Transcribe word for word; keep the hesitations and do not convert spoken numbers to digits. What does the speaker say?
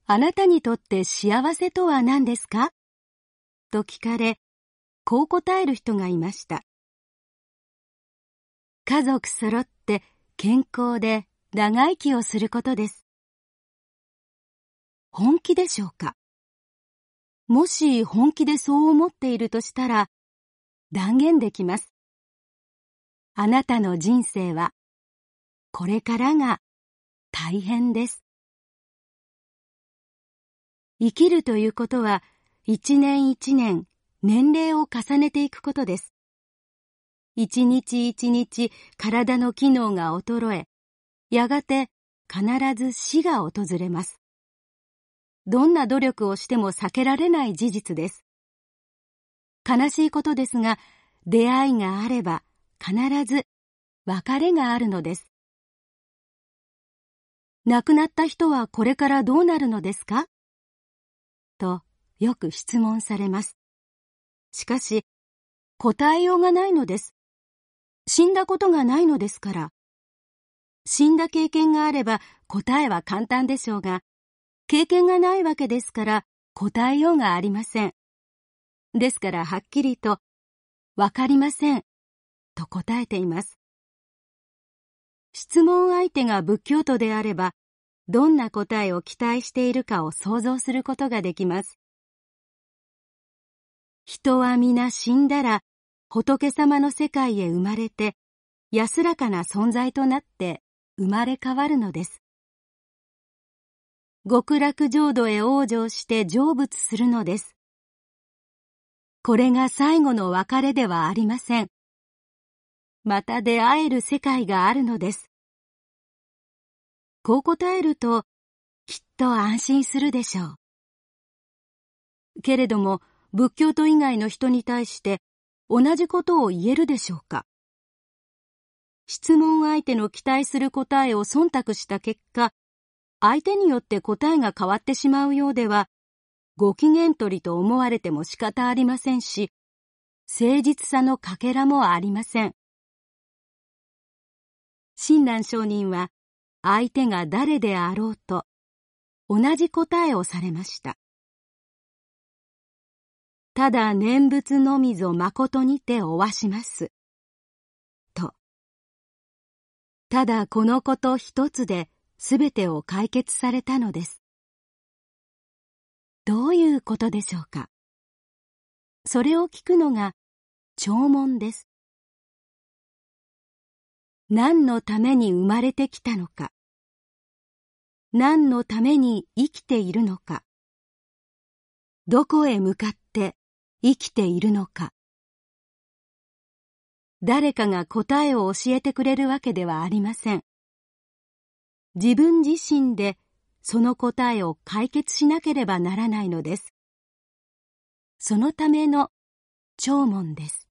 あなたにとって幸せとは何ですかと聞かれ、こう答える人がいました。家族揃って健康で長生きをすることです。本気でしょうか？もし本気でそう思っているとしたら、断言できます。あなたの人生は、これからが大変です。生きるということは、一年一年年齢を重ねていくことです。一日一日体の機能が衰え、やがて必ず死が訪れます。どんな努力をしても避けられない事実です。悲しいことですが、出会いがあれば必ず別れがあるのです。亡くなった人はこれからどうなるのですか？とよく質問されます。しかし、答えようがないのです。死んだことがないのですから。死んだ経験があれば答えは簡単でしょうが、経験がないわけですから答えようがありません。ですからはっきりと、わかりません、と答えています。質問相手が仏教徒であれば、どんな答えを期待しているかを想像することができます。人は皆死んだら、仏様の世界へ生まれて、安らかな存在となって生まれ変わるのです。極楽浄土へ往生して成仏するのです。これが最後の別れではありません。また出会える世界があるのです。こう答えると、きっと安心するでしょう。けれども、仏教徒以外の人に対して同じことを言えるでしょうか。質問相手の期待する答えを忖度した結果、相手によって答えが変わってしまうようでは、ご機嫌取りと思われても仕方ありませんし、誠実さのかけらもありません。親鸞上人は、相手が誰であろうと、同じ答えをされました。ただ念仏のみぞ誠にておわします。と。ただこのこと一つですべてを解決されたのです。どういうことでしょうか。それを聞くのが弔問です。何のために生まれてきたのか。何のために生きているのか。どこへ向かって生きているのか。誰かが答えを教えてくれるわけではありません。自分自身でその答えを解決しなければならないのです。そのための弔問です。